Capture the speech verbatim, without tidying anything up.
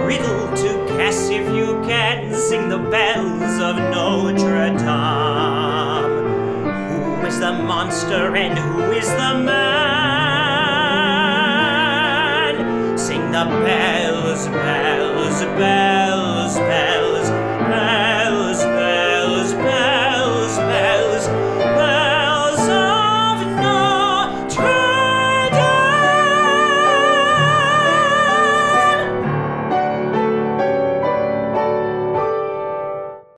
riddle to guess if you can. Sing the bells of Notre Dame. Who is the monster and who is the man? Sing the bells, bells, bells.